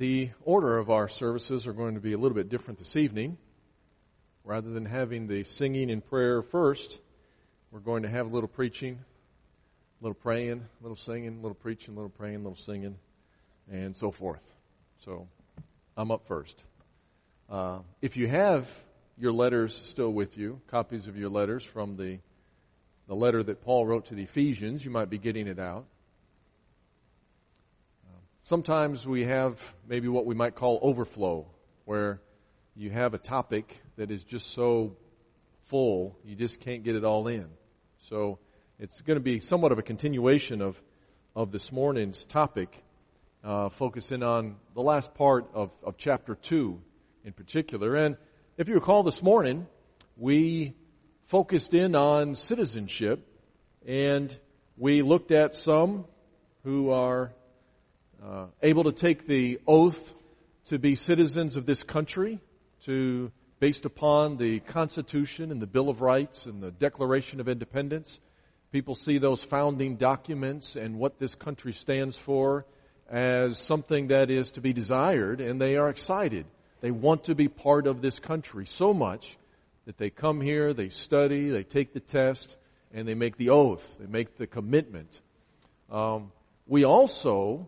The order of our services are going to be a little bit different this evening. Rather than having the singing and prayer first, we're going to have a little preaching, a little praying, a little singing, a little preaching, a little praying, a little singing, and so forth. So I'm up first. If you have your letters still with you, copies of your letters from the letter that Paul wrote to the Ephesians, you might be getting it out. Sometimes we have maybe what we might call overflow, where you have a topic that is just so full, you just can't get it all in. So it's going to be somewhat of a continuation of this morning's topic, focusing on the last part of chapter 2 in particular. And if you recall this morning, we focused in on citizenship, and we looked at some who are able to take the oath to be citizens of this country, based upon the Constitution and the Bill of Rights and the Declaration of Independence. People see those founding documents and what this country stands for as something that is to be desired, and they are excited. They want to be part of this country so much that they come here, they study, they take the test, and they make the oath. They make the commitment. We also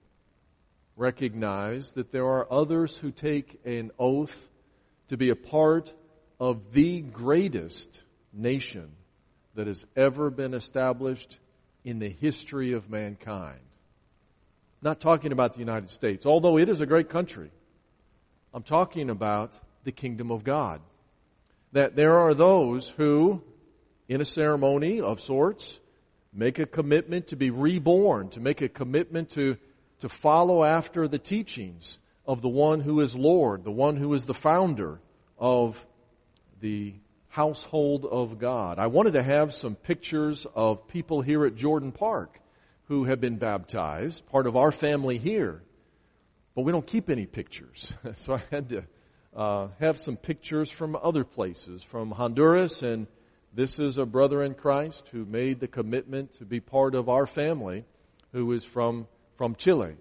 recognize that there are others who take an oath to be a part of the greatest nation that has ever been established in the history of mankind. Not talking about the United States, although it is a great country. I'm talking about the kingdom of God. That there are those who, in a ceremony of sorts, make a commitment to be reborn, to make a commitment to follow after the teachings of the one who is Lord, the one who is the founder of the household of God. I wanted to have some pictures of people here at Jordan Park who have been baptized, part of our family here. But we don't keep any pictures. So I had to have some pictures from other places, from Honduras, and this is a brother in Christ who made the commitment to be part of our family, who is from Chile.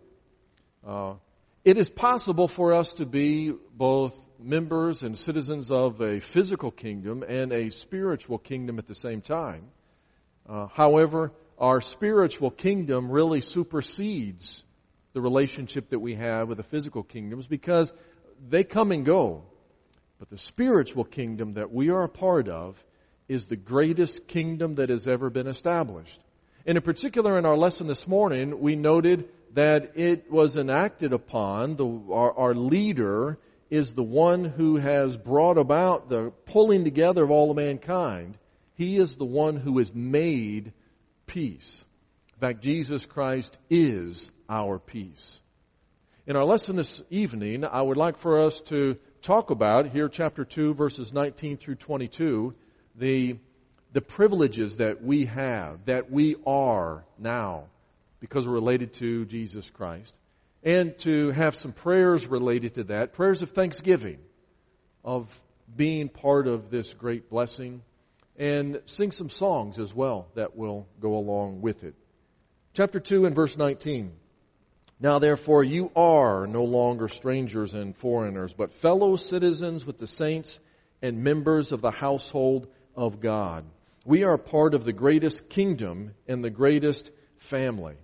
It is possible for us to be both members and citizens of a physical kingdom and a spiritual kingdom at the same time. However, our spiritual kingdom really supersedes the relationship that we have with the physical kingdoms because they come and go. But the spiritual kingdom that we are a part of is the greatest kingdom that has ever been established. And in particular, in our lesson this morning, we noted that it was enacted upon, our leader is the one who has brought about the pulling together of all of mankind. He is the one who has made peace. In fact, Jesus Christ is our peace. In our lesson this evening, I would like for us to talk about, here chapter 2, verses 19 through 22, the privileges that we have, that we are now, because we're related to Jesus Christ, and to have some prayers related to that, prayers of thanksgiving, of being part of this great blessing, and sing some songs as well that will go along with it. Chapter 2 and verse 19. Now therefore you are no longer strangers and foreigners, but fellow citizens with the saints and members of the household of God. We are part of the greatest kingdom and the greatest family.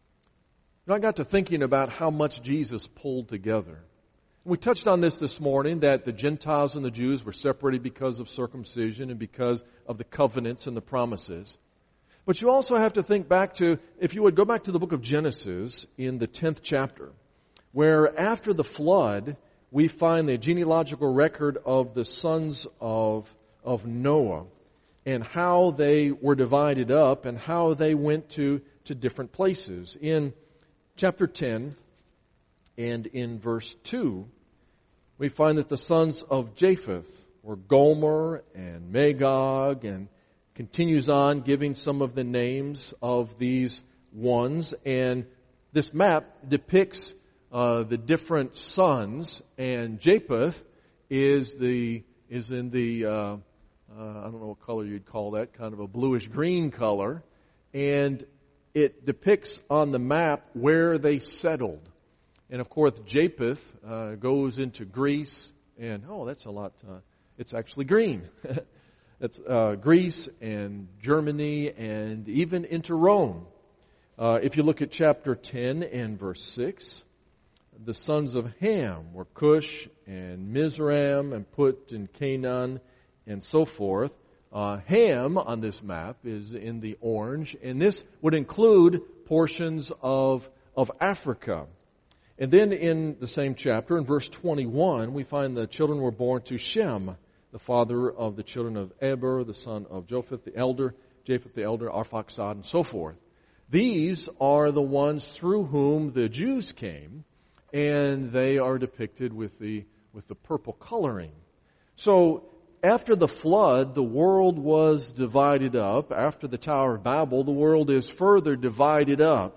I got to thinking about how much Jesus pulled together. We touched on this morning, that the Gentiles and the Jews were separated because of circumcision and because of the covenants and the promises. But you also have to think back to, if you would go back to the book of Genesis in the 10th chapter, where after the flood, we find the genealogical record of the sons of Noah and how they were divided up and how they went to different places. In chapter 10 and in verse 2, we find that the sons of Japheth were Gomer and Magog, and continues on giving some of the names of these ones. And this map depicts the different sons, and Japheth is in the I don't know what color you'd call that, kind of a bluish green color, and it depicts on the map where they settled. And of course, Japheth goes into Greece, and that's a lot. It's actually green. It's Greece and Germany and even into Rome. If you look at chapter 10 and verse 6, the sons of Ham were Cush and Mizraim and Put and Canaan and so forth. Ham on this map is in the orange, and this would include portions of Africa. And then in the same chapter, in verse 21, we find the children were born to Shem, the father of the children of Eber, the son of Japheth the elder, Arphaxad, and so forth. These are the ones through whom the Jews came, and they are depicted with the purple coloring. So after the flood, the world was divided up. After the Tower of Babel, the world is further divided up.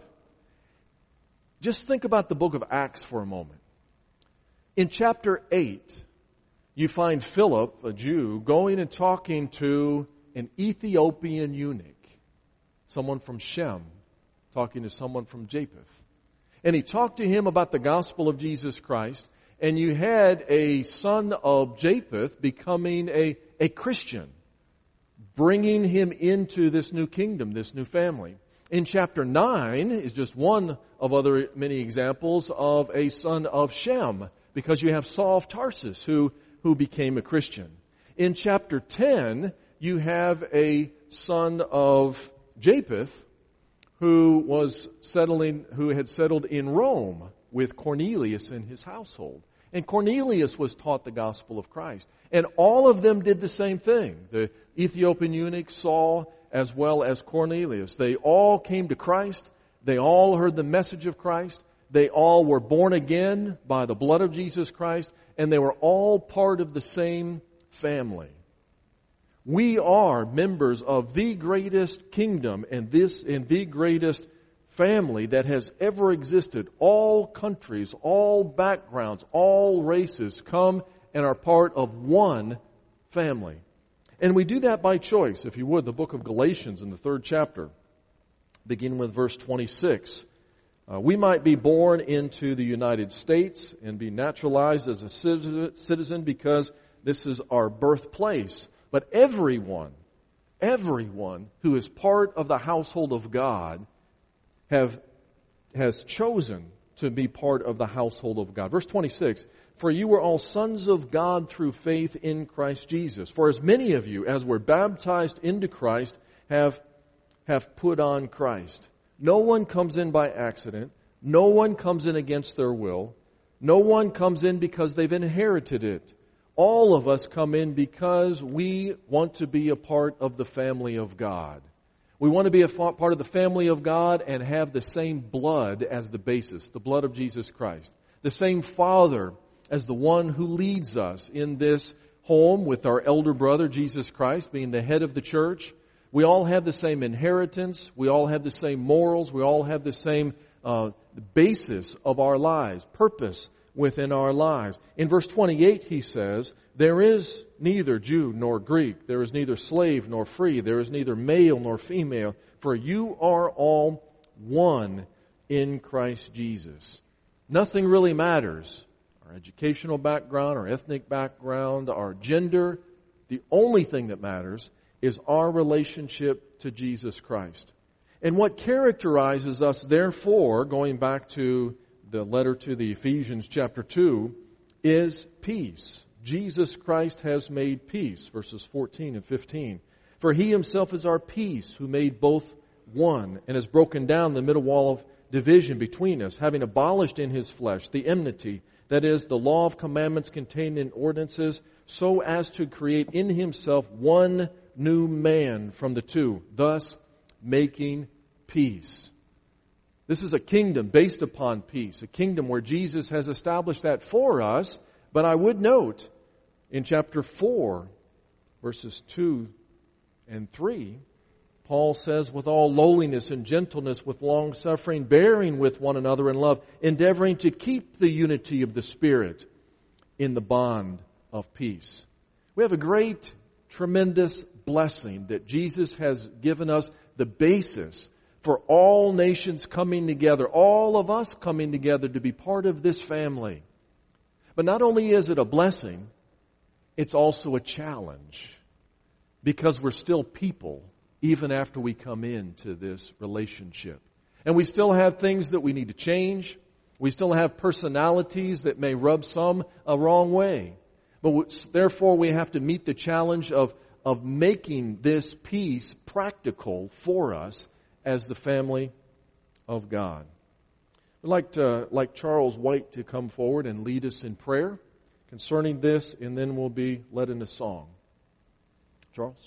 Just think about the book of Acts for a moment. In chapter 8, you find Philip, a Jew, going and talking to an Ethiopian eunuch, someone from Shem, talking to someone from Japheth. And he talked to him about the gospel of Jesus Christ, and you had a son of Japheth becoming a Christian, bringing him into this new kingdom, this new family. In chapter 9 is just one of other many examples of a son of Shem, because you have Saul of Tarsus who became a Christian. In chapter 10, you have a son of Japheth who had settled in Rome with Cornelius and his household. And Cornelius was taught the gospel of Christ. And all of them did the same thing. The Ethiopian eunuch, Saul, as well as Cornelius. They all came to Christ. They all heard the message of Christ. They all were born again by the blood of Jesus Christ. And they were all part of the same family. We are members of the greatest kingdom and the greatest family that has ever existed. All countries, all backgrounds, all races come and are part of one family. And we do that by choice. If you would, the book of Galatians in the 3rd chapter, beginning with verse 26. We might be born into the United States and be naturalized as a citizen because this is our birthplace. But everyone who is part of the household of God has chosen to be part of the household of God. Verse 26, for you were all sons of God through faith in Christ Jesus. For as many of you as were baptized into Christ have put on Christ. No one comes in by accident. No one comes in against their will. No one comes in because they've inherited it. All of us come in because we want to be a part of the family of God. We want to be a part of the family of God and have the same blood as the basis, the blood of Jesus Christ. The same Father as the one who leads us in this home with our elder brother, Jesus Christ, being the head of the church. We all have the same inheritance. We all have the same morals. We all have the same basis of our lives, purpose within our lives. In verse 28, he says, there is neither Jew nor Greek. There is neither slave nor free. There is neither male nor female. For you are all one in Christ Jesus. Nothing really matters. Our educational background, our ethnic background, our gender. The only thing that matters is our relationship to Jesus Christ. And what characterizes us, therefore, going back to the letter to the Ephesians chapter 2, is peace. Jesus Christ has made peace, verses 14 and 15. For He Himself is our peace, who made both one, and has broken down the middle wall of division between us, having abolished in His flesh the enmity, that is, the law of commandments contained in ordinances, so as to create in Himself one new man from the two, thus making peace. This is a kingdom based upon peace, a kingdom where Jesus has established that for us. But I would note in chapter 4, verses 2 and 3, Paul says, with all lowliness and gentleness, with long suffering, bearing with one another in love, endeavoring to keep the unity of the Spirit in the bond of peace. We have a great, tremendous blessing that Jesus has given us the basis for all nations coming together, all of us coming together to be part of this family. But not only is it a blessing, it's also a challenge, because we're still people even after we come into this relationship. And we still have things that we need to change. We still have personalities that may rub some a wrong way. But therefore we have to meet the challenge of making this peace practical for us as the family of God. I'd like Charles White to come forward and lead us in prayer concerning this, and then we'll be led in a song. Charles?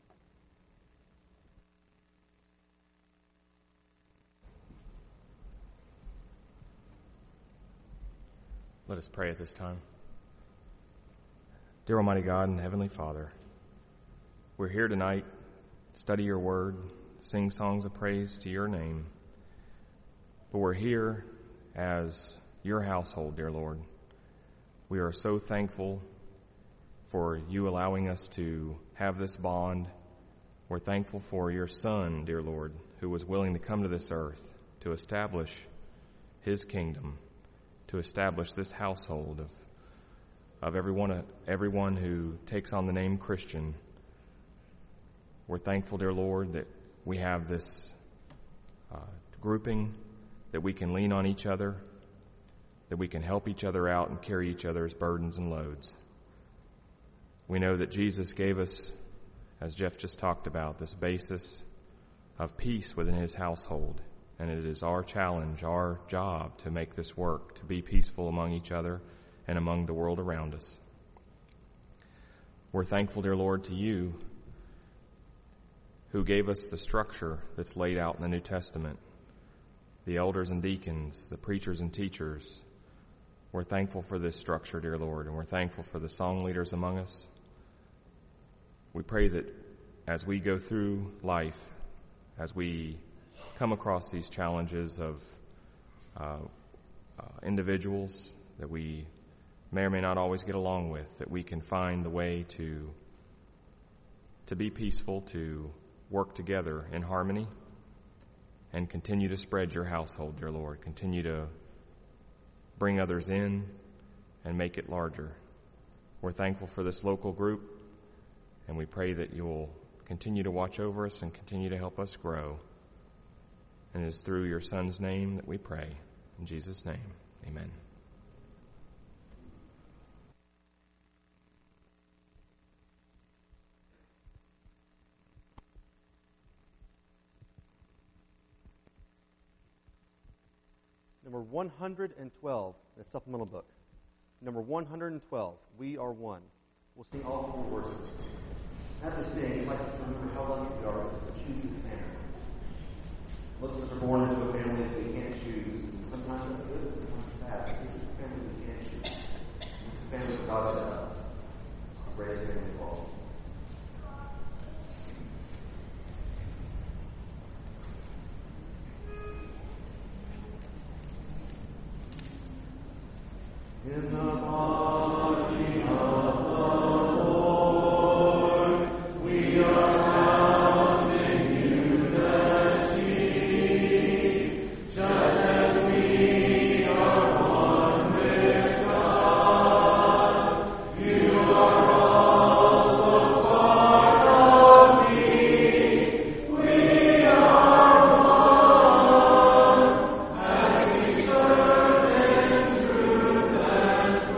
Let us pray at this time. Dear Almighty God and Heavenly Father, we're here tonight to study your word, sing songs of praise to your name. But we're here as your household, dear Lord. We are so thankful for you allowing us to have this bond. We're thankful for your Son, dear Lord, who was willing to come to this earth to establish his kingdom, to establish this household of everyone who takes on the name Christian. We're thankful, dear Lord, that we have this grouping, that we can lean on each other, that we can help each other out and carry each other's burdens and loads. We know that Jesus gave us, as Jeff just talked about, this basis of peace within his household. And it is our challenge, our job to make this work, to be peaceful among each other and among the world around us. We're thankful, dear Lord, to you who gave us the structure that's laid out in the New Testament, the elders and deacons, the preachers and teachers. We're thankful for this structure, dear Lord, and we're thankful for the song leaders among us. We pray that as we go through life, as we come across these challenges of individuals that we may or may not always get along with, that we can find the way to be peaceful, to work together in harmony, and continue to spread your household, dear Lord. Continue to bring others in and make it larger. We're thankful for this local group, and we pray that you will continue to watch over us and continue to help us grow. And it is through your Son's name that we pray. In Jesus' name, amen. Number 112, the supplemental book. Number 112, We Are One. We'll sing all 4 verses. At this day, I'd like us to remember how lucky we are to choose this family. Most of us are born into a family that we can't choose. Sometimes it's good, sometimes it's bad. This is the family we can't choose. This is the family that God set up. It's the greatest family of all. In the body of the Lord, we are found in unity, just as we are one with God. You are also part of me. We are one as we serve in truth and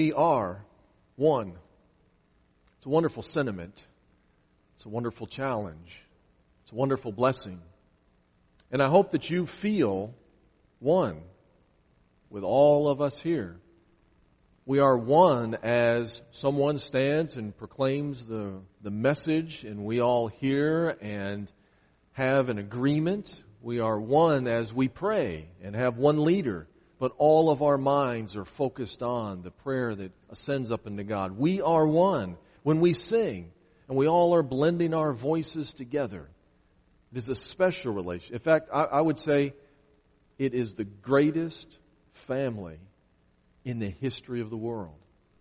we are one. It's a wonderful sentiment. It's a wonderful challenge. It's a wonderful blessing. And I hope that you feel one with all of us here. We are one as someone stands and proclaims the message, and we all hear and have an agreement. We are one as we pray and have one leader, but all of our minds are focused on the prayer that ascends up into God. We are one when we sing, and we all are blending our voices together. It is a special relation. In fact, I would say it is the greatest family in the history of the world.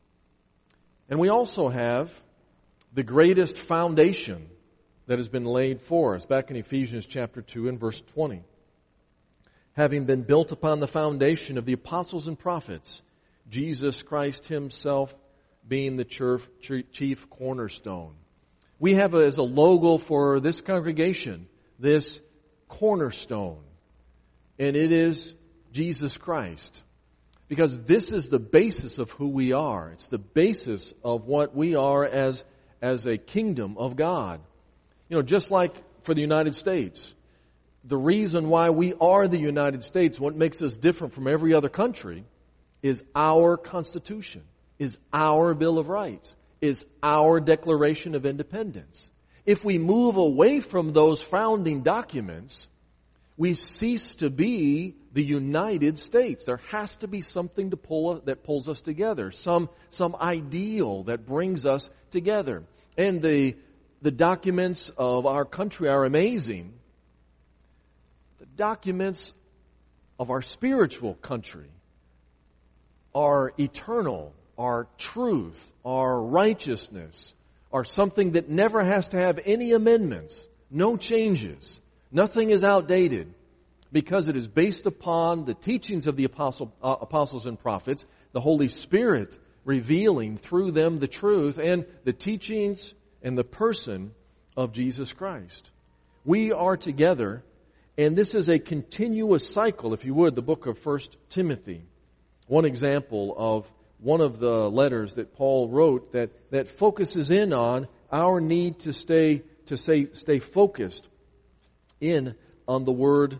And we also have the greatest foundation that has been laid for us, back in Ephesians chapter 2 and verse 20. Having been built upon the foundation of the apostles and prophets, Jesus Christ himself being the chief cornerstone. We have as a logo for this congregation, this cornerstone. And it is Jesus Christ. Because this is the basis of who we are. It's the basis of what we are as a kingdom of God. You know, just like for the United States, the reason why we are the United States, what makes us different from every other country, is our Constitution, is our Bill of Rights, is our Declaration of Independence. If we move away from those founding documents, we cease to be the United States. There has to be something that pulls us together, some ideal that brings us together. And the documents of our country are amazing. The documents of our spiritual country are eternal, are truth, are righteousness, are something that never has to have any amendments, no changes. Nothing is outdated because it is based upon the teachings of the apostles and prophets, the Holy Spirit revealing through them the truth, and the teachings and the person of Jesus Christ. We are together, and this is a continuous cycle, if you would, the book of 1 Timothy. One example of one of the letters that Paul wrote that focuses in on our need to stay focused in on the Word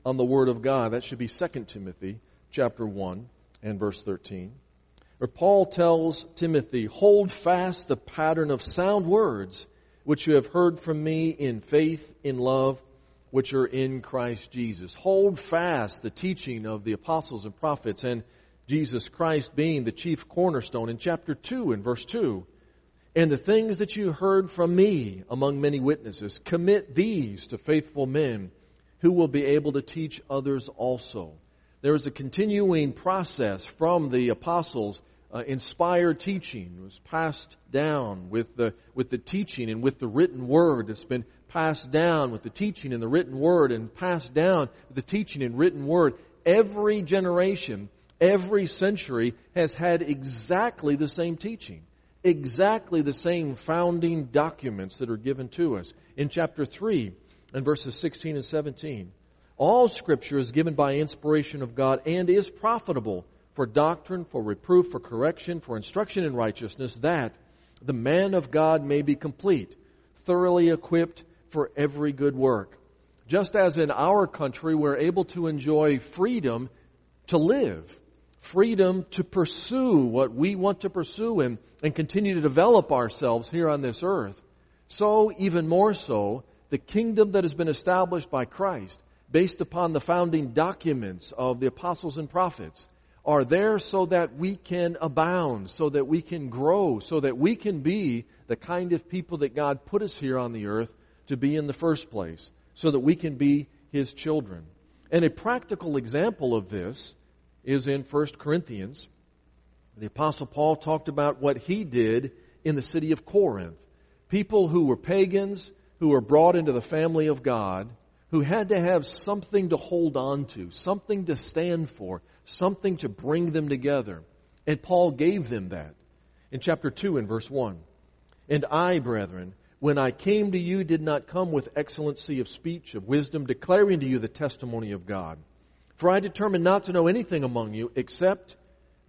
of God. That should be 2 Timothy chapter 1 and verse 13. Where Paul tells Timothy, hold fast the pattern of sound words which you have heard from me in faith, in love, which are in Christ Jesus. Hold fast the teaching of the apostles and prophets, and Jesus Christ being the chief cornerstone. In chapter 2 and verse 2, and the things that you heard from me among many witnesses, commit these to faithful men who will be able to teach others also. There is a continuing process from the apostles. Inspired teaching was passed down with the teaching and with the written word. It's been passed down with the teaching and the written word, and passed down with the teaching and written word. Every generation, every century has had exactly the same teaching. Exactly the same founding documents that are given to us. In chapter 3 and verses 16 and 17, all Scripture is given by inspiration of God and is profitable for doctrine, for reproof, for correction, for instruction in righteousness, that the man of God may be complete, thoroughly equipped for every good work. Just as in our country we're able to enjoy freedom to live, freedom to pursue what we want to pursue and continue to develop ourselves here on this earth, so even more so, the kingdom that has been established by Christ, based upon the founding documents of the apostles and prophets, are there so that we can abound, so that we can grow, so that we can be the kind of people that God put us here on the earth to be in the first place, so that we can be His children. And a practical example of this is in 1 Corinthians. The Apostle Paul talked about what he did in the city of Corinth. People who were pagans, who were brought into the family of God, who had to have something to hold on to, something to stand for, something to bring them together. And Paul gave them that. In chapter 2 and verse 1, and I, brethren, when I came to you, did not come with excellency of speech, of wisdom, declaring to you the testimony of God. For I determined not to know anything among you except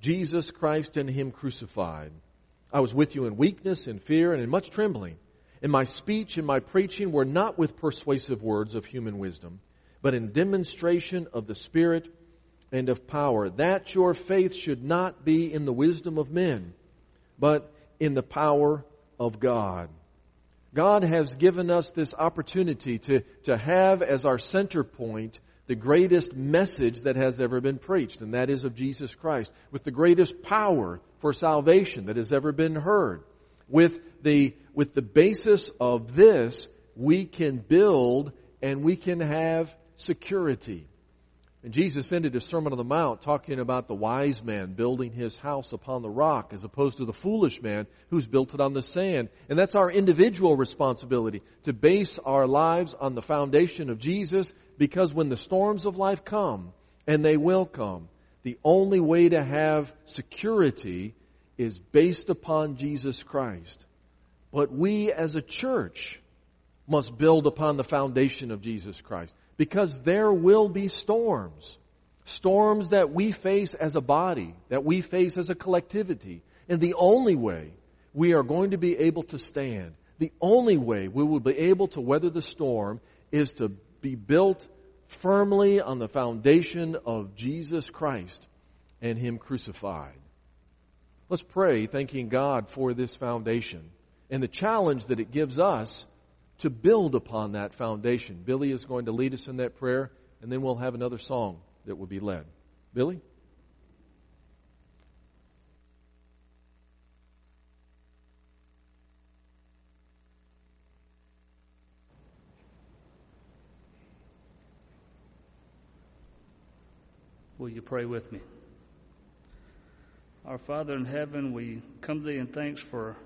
Jesus Christ and Him crucified. I was with you in weakness, in fear, and in much trembling. And my speech and my preaching were not with persuasive words of human wisdom, but in demonstration of the Spirit and of power, that your faith should not be in the wisdom of men, but in the power of God. God has given us this opportunity to have as our center point the greatest message that has ever been preached, and that is of Jesus Christ, with the greatest power for salvation that has ever been heard. With the basis of this, we can build and we can have security. And Jesus ended His Sermon on the Mount talking about the wise man building his house upon the rock as opposed to the foolish man who's built it on the sand. And that's our individual responsibility, to base our lives on the foundation of Jesus, because when the storms of life come, and they will come, the only way to have security is based upon Jesus Christ. But we as a church must build upon the foundation of Jesus Christ. Because there will be storms. Storms that we face as a body, that we face as a collectivity. And the only way we are going to be able to stand, the only way we will be able to weather the storm, is to be built firmly on the foundation of Jesus Christ and Him crucified. Let's pray, thanking God for this foundation and the challenge that it gives us to build upon that foundation. Billy is going to lead us in that prayer, and then we'll have another song that will be led. Billy? Will you pray with me? Our Father in heaven, we come to Thee in thanks for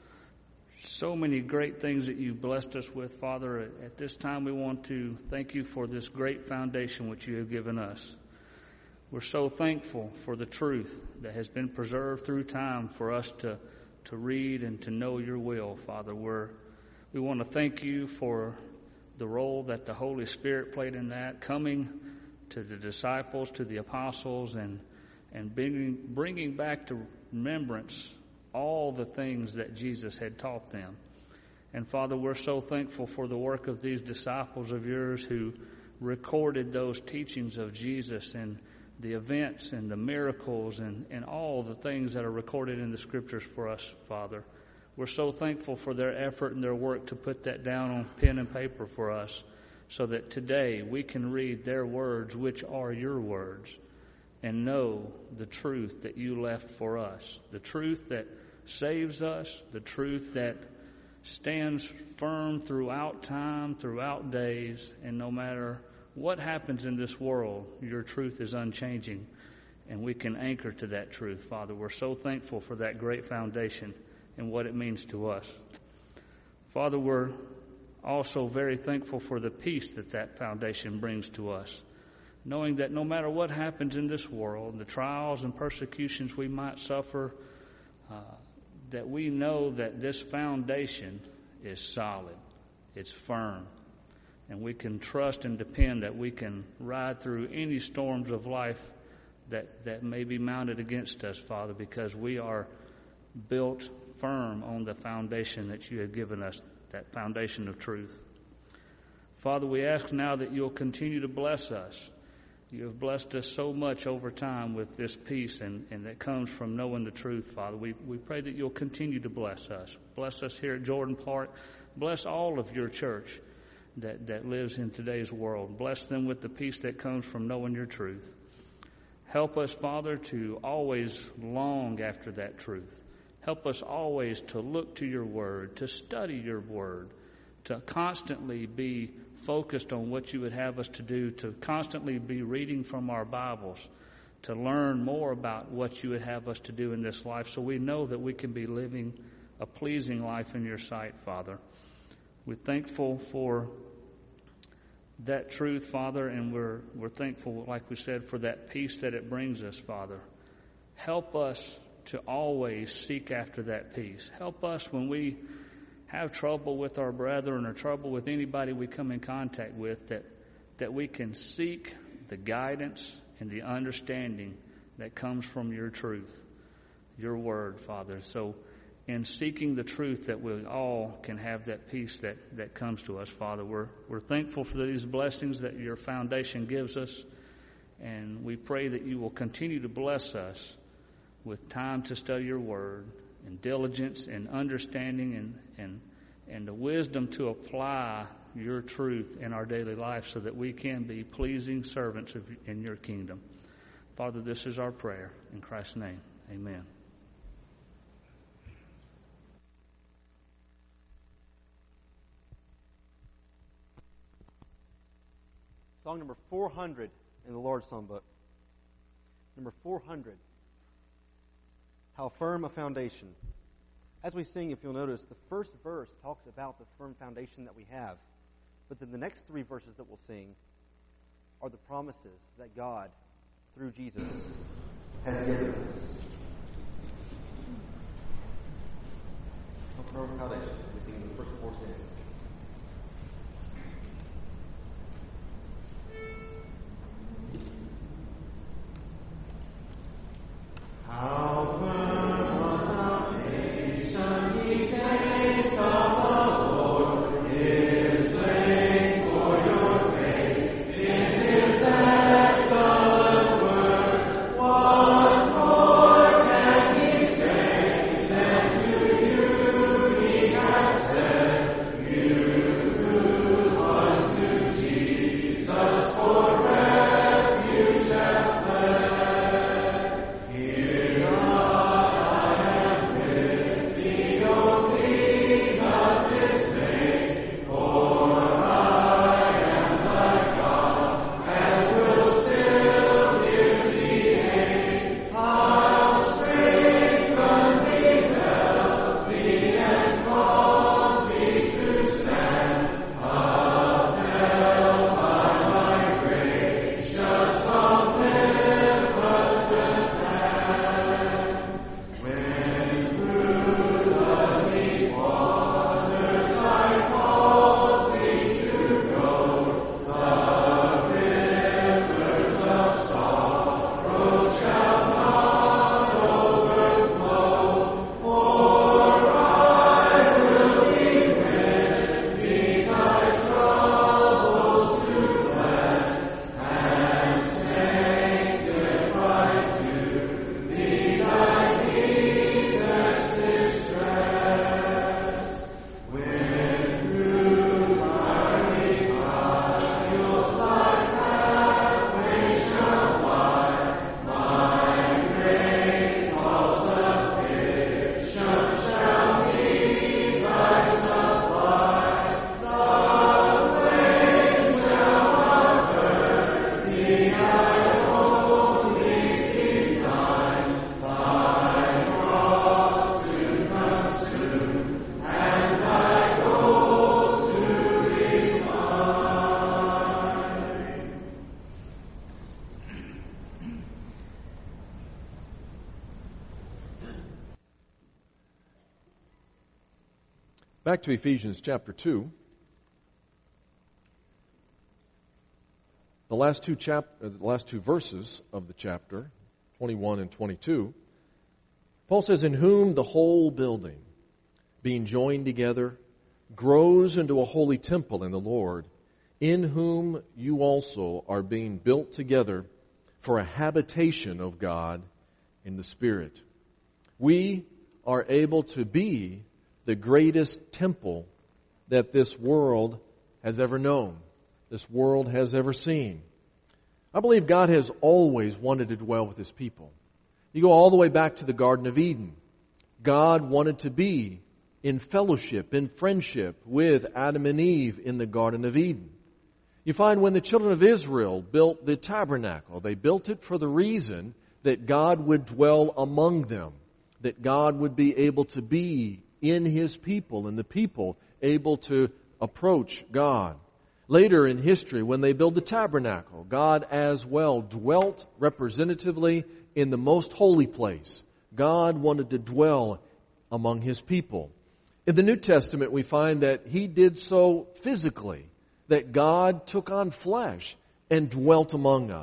so many great things that You blessed us with, Father. At this time, we want to thank You for this great foundation which You have given us. We're so thankful for the truth that has been preserved through time for us to read and to know Your will, Father. We want to thank You for the role that the Holy Spirit played in that, coming to the disciples, to the apostles, and bringing back to remembrance all the things that Jesus had taught them. And Father, we're so thankful for the work of these disciples of Yours who recorded those teachings of Jesus and the events and the miracles and all the things that are recorded in the Scriptures for us, Father. We're so thankful for their effort and their work to put that down on pen and paper for us, so that today we can read their words, which are Your words, and know the truth that You left for us, the truth that saves us, the truth that stands firm throughout time, throughout days, and no matter what happens in this world, Your truth is unchanging, and we can anchor to that truth, Father. We're so thankful for that great foundation and what it means to us. Father, we're also very thankful for the peace that foundation brings to us, knowing that no matter what happens in this world, the trials and persecutions we might suffer, that we know that this foundation is solid, it's firm, and we can trust and depend that we can ride through any storms of life that may be mounted against us, Father, because we are built firm on the foundation that You have given us, that foundation of truth. Father, we ask now that You'll continue to bless us. You have blessed us so much over time with this peace and that comes from knowing the truth, Father. We pray that You'll continue to bless us. Bless us here at Jordan Park. Bless all of Your church that lives in today's world. Bless them with the peace that comes from knowing Your truth. Help us, Father, to always long after that truth. Help us always to look to Your word, to study Your word, to constantly be focused on what You would have us to do, to constantly be reading from our Bibles, to learn more about what You would have us to do in this life, so we know that we can be living a pleasing life in Your sight, Father. We're thankful for that truth, Father, and we're thankful, like we said, for that peace that it brings us, Father. Help us to always seek after that peace. Help us when we have trouble with our brethren or trouble with anybody we come in contact with, that we can seek the guidance and the understanding that comes from your truth, your word, Father. So in seeking the truth, that we all can have that peace that comes to us, Father. We're thankful for these blessings that your foundation gives us, and we pray that you will continue to bless us with time to study your word, and diligence and understanding and the wisdom to apply your truth in our daily life so that we can be pleasing servants in your kingdom. Father, this is our prayer. In Christ's name, amen. Song number 400 in the Lord's Songbook. Number 400. How firm a foundation. As we sing, if you'll notice, the first verse talks about the firm foundation that we have. But then the next three verses that we'll sing are the promises that God, through Jesus, has given us. How firm a foundation. We sing the first four stanzas. How firm a foundation he takes of the Lord is laid for your faith in his excellent word. What more can he say than to you he has said? You who unto Jesus for refuge have fled. Back to Ephesians chapter 2. The last two verses of the chapter, 21 and 22, Paul says, "In whom the whole building, being joined together, grows into a holy temple in the Lord, in whom you also are being built together for a habitation of God in the Spirit." We are able to be the greatest temple that this world has ever known, this world has ever seen. I believe God has always wanted to dwell with His people. You go all the way back to the Garden of Eden. God wanted to be in fellowship, in friendship with Adam and Eve in the Garden of Eden. You find when the children of Israel built the tabernacle, they built it for the reason that God would dwell among them, that God would be able to be in His people, and the people able to approach God. Later in history, when they built the tabernacle, God as well dwelt representatively in the most holy place. God wanted to dwell among His people. In the New Testament, we find that He did so physically, that God took on flesh and dwelt among us.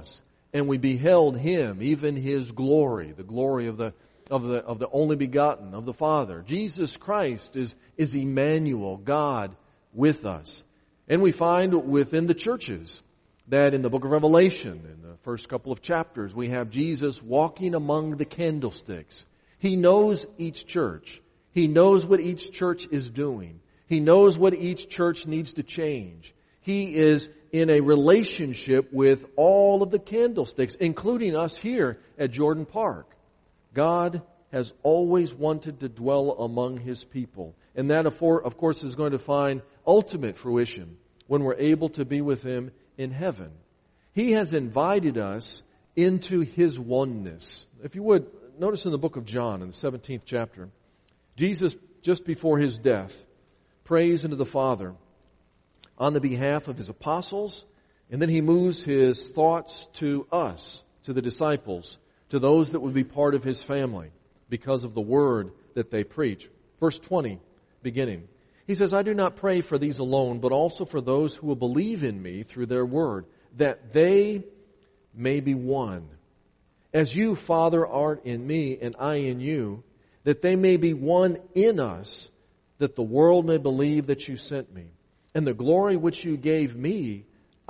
and we beheld Him, even His glory, the glory of the only begotten of the Father. Jesus Christ is Emmanuel, God with us. And we find within the churches that in the book of Revelation, in the first couple of chapters, we have Jesus walking among the candlesticks. He knows each church. He knows what each church is doing. He knows what each church needs to change. He is in a relationship with all of the candlesticks, including us here at Jordan Park. God has always wanted to dwell among His people. And that, of course, is going to find ultimate fruition when we're able to be with Him in heaven. He has invited us into His oneness. If you would, notice in the book of John, in the 17th chapter, Jesus, just before His death, prays unto the Father on the behalf of His apostles, and then He moves His thoughts to us, to the disciples, to those that would be part of His family because of the word that they preach. Verse 20, beginning. He says, I do not pray for these alone, but also for those who will believe in me through their word, that they may be one. As you, Father, art in me and I in you, that they may be one in us, that the world may believe that you sent me. And the glory which you gave me,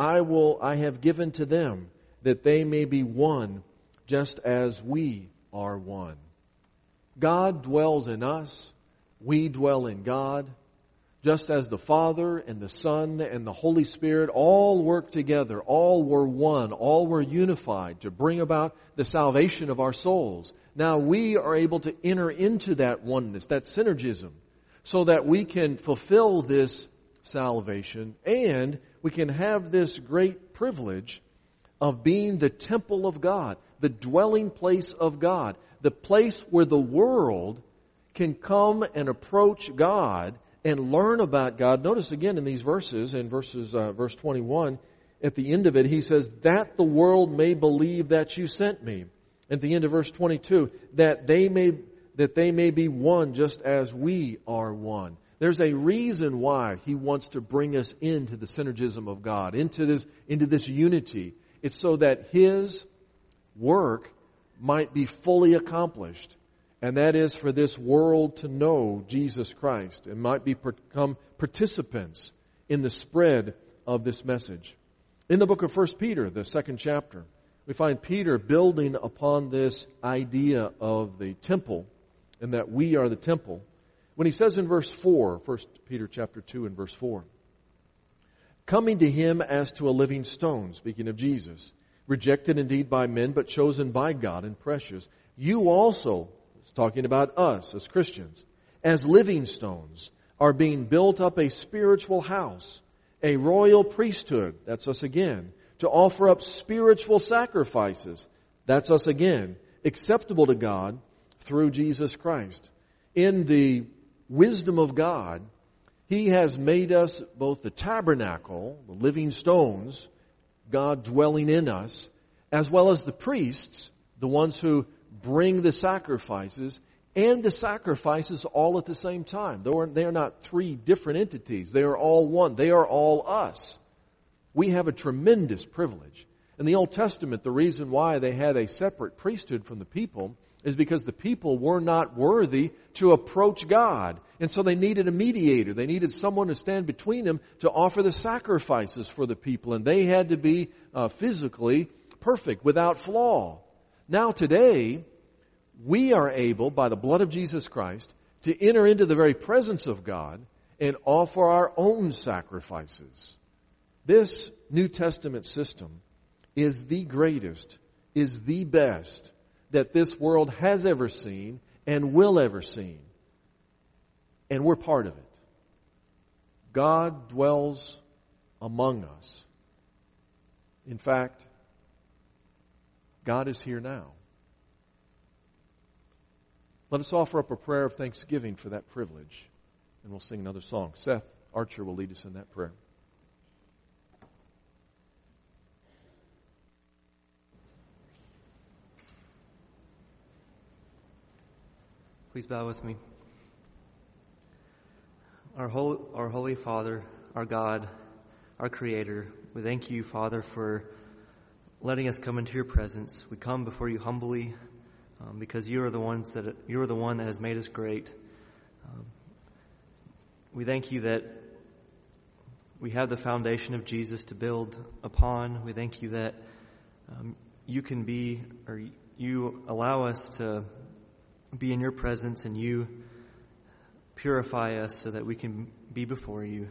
I have given to them, that they may be one, just as we are one. God dwells in us. We dwell in God. Just as the Father and the Son and the Holy Spirit all work together, all were one, all were unified to bring about the salvation of our souls. Now we are able to enter into that oneness, that synergism, so that we can fulfill this salvation and we can have this great privilege of being the temple of God, the dwelling place of God, the place where the world can come and approach God and learn about God. Notice again in these verses, verse 21, at the end of it, he says, that the world may believe that you sent me. At the end of verse 22, that they may be one just as we are one. There's a reason why He wants to bring us into the synergism of God, into this unity. It's so that His work might be fully accomplished. And that is for this world to know Jesus Christ and might become participants in the spread of this message. In the book of 1 Peter, the 2nd chapter, we find Peter building upon this idea of the temple and that we are the temple. When he says in verse 4, 1 Peter chapter 2 and verse 4, coming to Him as to a living stone, speaking of Jesus, rejected indeed by men, but chosen by God and precious, you also, it's talking about us as Christians, as living stones, are being built up a spiritual house, a royal priesthood, that's us again, to offer up spiritual sacrifices, that's us again, acceptable to God through Jesus Christ. In the wisdom of God, He has made us both the tabernacle, the living stones, God dwelling in us, as well as the priests, the ones who bring the sacrifices, and the sacrifices all at the same time. They are not three different entities. They are all one. They are all us. We have a tremendous privilege. In the Old Testament, the reason why they had a separate priesthood from the people is because the people were not worthy to approach God. And so they needed a mediator. They needed someone to stand between them to offer the sacrifices for the people. And they had to be physically perfect, without flaw. Now today, we are able, by the blood of Jesus Christ, to enter into the very presence of God and offer our own sacrifices. This New Testament system is the greatest, is the best that this world has ever seen and will ever see. And we're part of it. God dwells among us. In fact, God is here now. Let us offer up a prayer of thanksgiving for that privilege, and we'll sing another song. Seth Archer will lead us in that prayer. Please bow with me. Our Holy Father, our God, our Creator, we thank you, Father, for letting us come into your presence. We come before you humbly because you are the one that has made us great. We thank you that we have the foundation of Jesus to build upon. We thank you that you allow us to be in your presence, and you purify us so that we can be before you.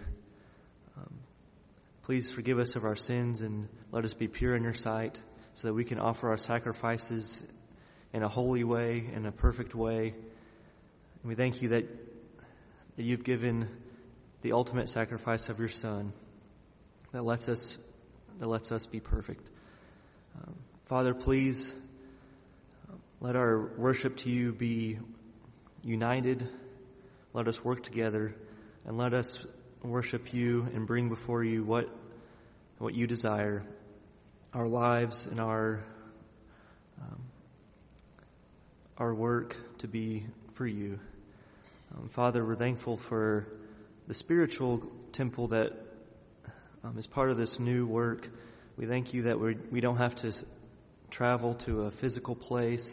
Please forgive us of our sins and let us be pure in your sight so that we can offer our sacrifices in a holy way, in a perfect way. And we thank you that you've given the ultimate sacrifice of your Son that lets us be perfect. Father, please let our worship to you be united. Let us work together, and let us worship you and bring before you what you desire, our lives and our work to be for you. Father, we're thankful for the spiritual temple that is part of this new work. We thank you that we don't have to travel to a physical place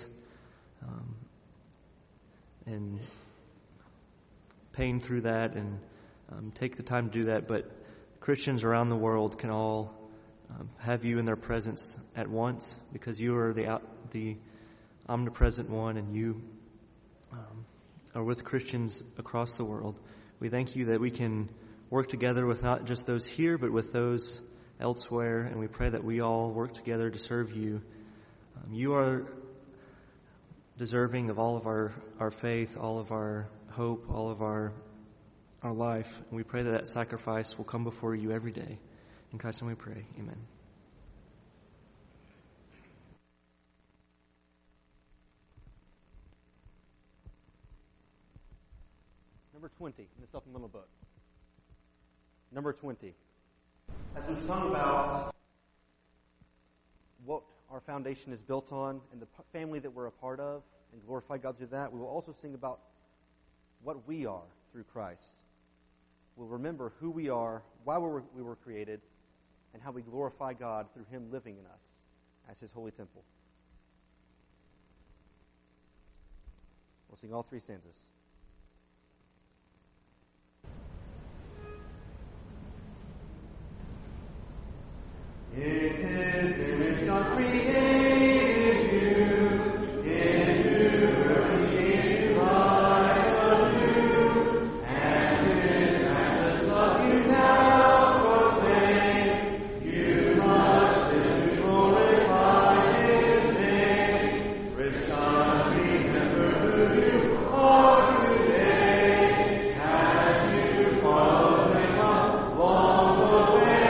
and paying through that and take the time to do that, but Christians around the world can all have you in their presence at once because you are the omnipresent one, and you are with Christians across the world. We thank you that we can work together with not just those here, but with those elsewhere, and we pray that we all work together to serve you. You are deserving of all of our faith, all of our hope, all of our life. And we pray that sacrifice will come before you every day. In Christ's name we pray. Amen. Number 20 in the supplemental book. Number 20. As we've sung about what our foundation is built on and the family that we're a part of and glorify God through that, we will also sing about what we are through Christ. We'll remember who we are, why we were created, and how we glorify God through Him living in us as His holy temple. We'll sing all three stanzas. In His image God created you, in new earth He gave you life anew, and His matchless love you now proclaim. You must live to glorify His name. Rich Son, remember who you are today, as you follow Him along the way.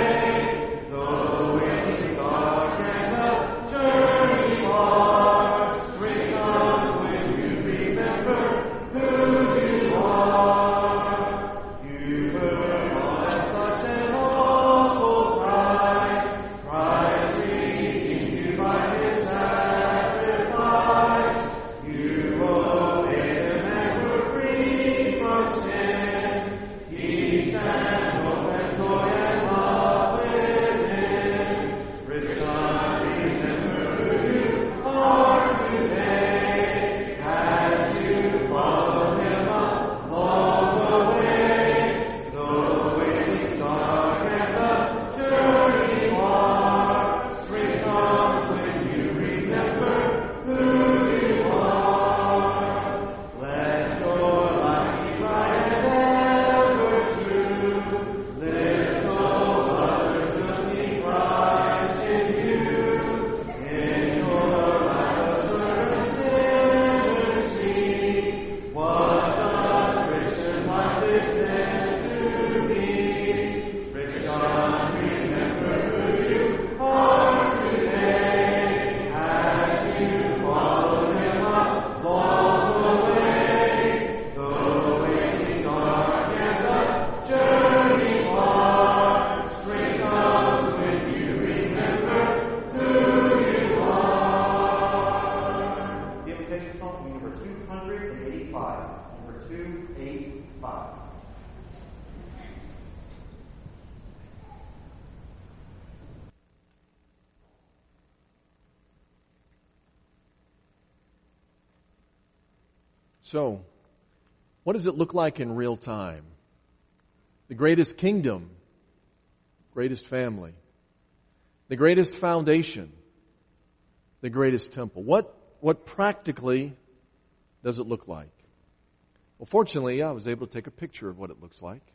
So, what does it look like in real time? The greatest kingdom, greatest family, the greatest foundation, the greatest temple. What practically does it look like? Well, fortunately, I was able to take a picture of what it looks like.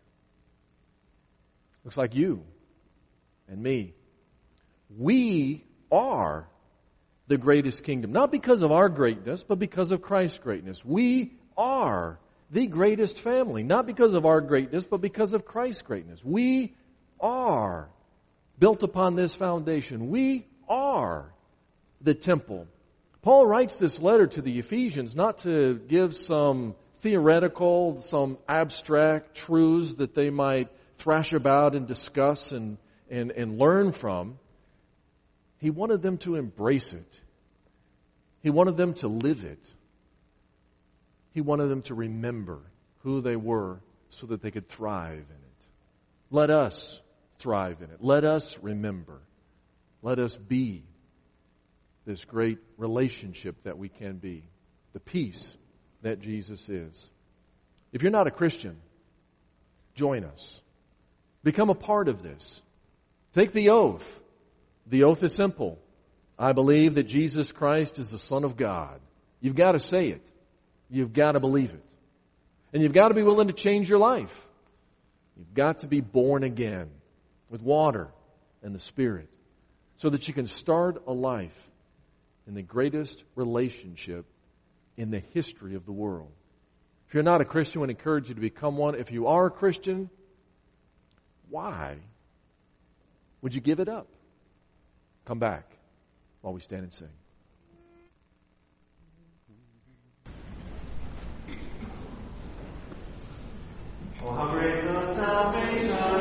Looks like you and me. We are the greatest kingdom. Not because of our greatness, but because of Christ's greatness. We are the greatest family. Not because of our greatness, but because of Christ's greatness. We are built upon this foundation. We are the temple. Paul writes this letter to the Ephesians not to give some theoretical, some abstract truths that they might thrash about and discuss and learn from. He wanted them to embrace it. He wanted them to live it. He wanted them to remember who they were so that they could thrive in it. Let us thrive in it. Let us remember. Let us be this great relationship that we can be. The peace that Jesus is. If you're not a Christian, join us. Become a part of this. Take the oath. The oath is simple. I believe that Jesus Christ is the Son of God. You've got to say it. You've got to believe it. And you've got to be willing to change your life. You've got to be born again with water and the Spirit so that you can start a life in the greatest relationship in the history of the world. If you're not a Christian, I would encourage you to become one. If you are a Christian, why would you give it up? Come back while we stand and sing. Oh, how great the salvation